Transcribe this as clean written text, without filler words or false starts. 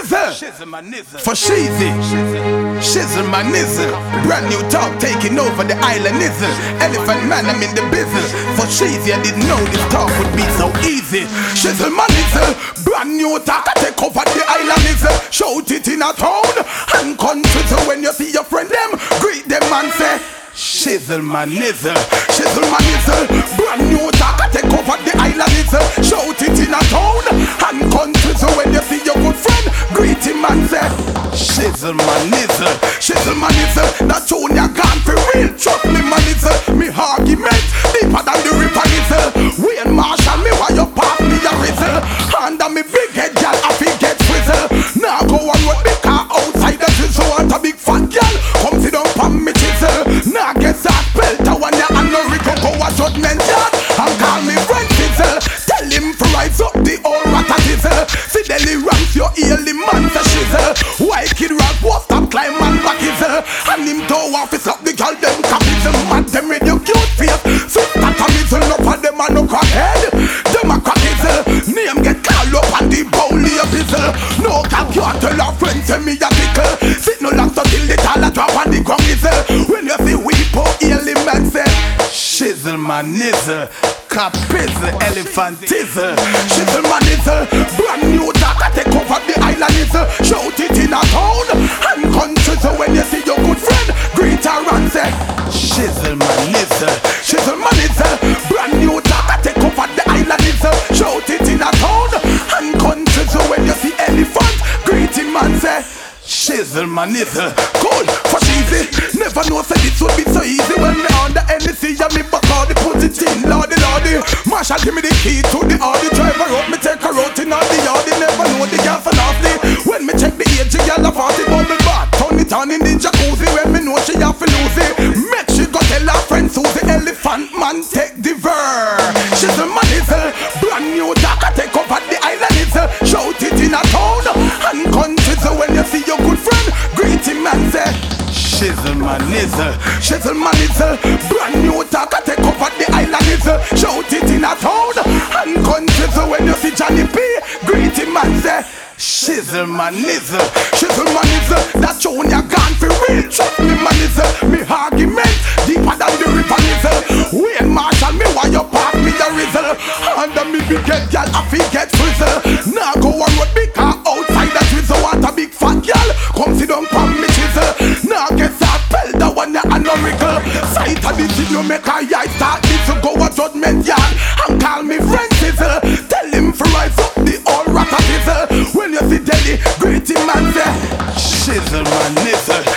nizzle. For Sheezy. Shizzle my nizzle. Brand new talk taking over the island nizzle. Elephant man, I'm in the business. For Sheezy, I didn't know this talk would be so easy. Shizzle my nizzle. Brand new talk, I take over the island nizzle. Shout it in a town and country. So when you see your friend them, greet them and say shizzle my nizzle. Shizzle my nizzle. Brand new talk, I take over the island nizzle. Shout it in a town and country. So when you see your good friend, greet him and say shizzle my nizzle. Shizzle my nizzle. That tune you gone for real. Trust me my nizzle. Me argument deeper than the river nizzle. Wayne Marshall me while you pass me a rizzle. Under me big head girl I fi get frizzle. Now go on with the car outside the drizzle. Want a big fat girl come sit down pon me chisel. Now get that belt I want ya and no Rico go a judgment yard and call me friend fizzle. Tell him to rise up the old rat tizzle. See Delhi ranks your early man to shizzle. White kid rap was stop climb and back hizzle. And him toe office up the girl them capital. Man them with your cute face. So that a mizzle no for them a no crackhead. Them a crack hizzle. Name get called up and the bowly a pizzle. No cat can't tell a friend say me a tickle. Sit no long till the dollar drop on the ground hizzle. When you see we po early man say shizzle my nizzle. Capizzle, elephant tizzle. Shizzle my nizzle. Brand new talk I take over the island nizzle. Shout it in a town and country. So when you see your good friend, greet her and say shizzle my nizzle. Shizzle my nizzle. Brand new talk I take over the island nizzle. Shout it in a town and country. So when you see elephant, greet him and say shizzle my nizzle. Cool for Sheezy. Never know said this would be so easy. When me on the NC and me back all the put it in. Lordy lordy. Marshall give me the key to the Audi. Driver up me take a route in all the yard. Never know the girl for nasty. When me check the age the girl a 40 bubble bath. Turn it on in the jacuzzi. When me know she have to lose it. Make she go tell her friend Susie. Elephant man take the verse. Shizzle my nizzle. Brand new talk I take over the island nizzle. Shout it in a town and country. So when you see your good friend, greet him and say shizzle my nizzle. Shizzle my nizzle. Brand new talk I take over the island nizzle. Shout it in a town and country. So when you see Johnny P, greet him and say shizzle my nizzle. Shizzle my nizzle. That tune you gone for real. Trust me my nizzle. Me argument deeper than the river nizzle. Wayne Marshall me while you pass me the rizzle. Under me big head girl I fi get frizzle. Now go on road big car outside the drizzle. Want a big fat girl come sit down pon me chisel. Now get that belt the one ya a no wrinkle. Sight of the thing you make a eye start this to go a judgment yard and call me friend sizzle. Tell him to rise up the old rat tizzle. When you see Delhi, greet him and say shizzle my nizzle.